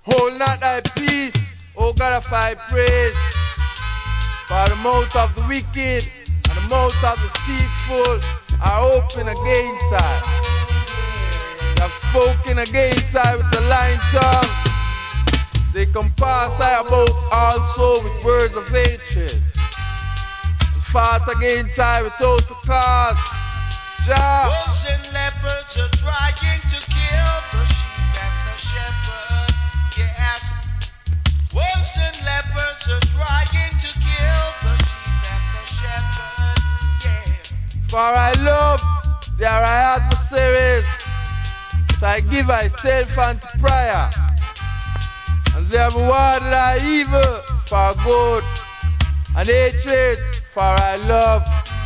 Hold not thy peace, O God of I praise. For the mouth of the wicked and the mouth of the deceitful are open against I. They have spoken against I with a lying tongue. They compass I about also with words of hatred. And fought against I without a cause. Jah. Wolves and leopards are trying to kill the sheep and the shepherd. Yes. Wolves and leopards are trying to kill the sheep and the shepherd. Yeah. For I love their adversaries, so I give myself unto prayer. And they have rewarded our evil for good, and hatred for our love.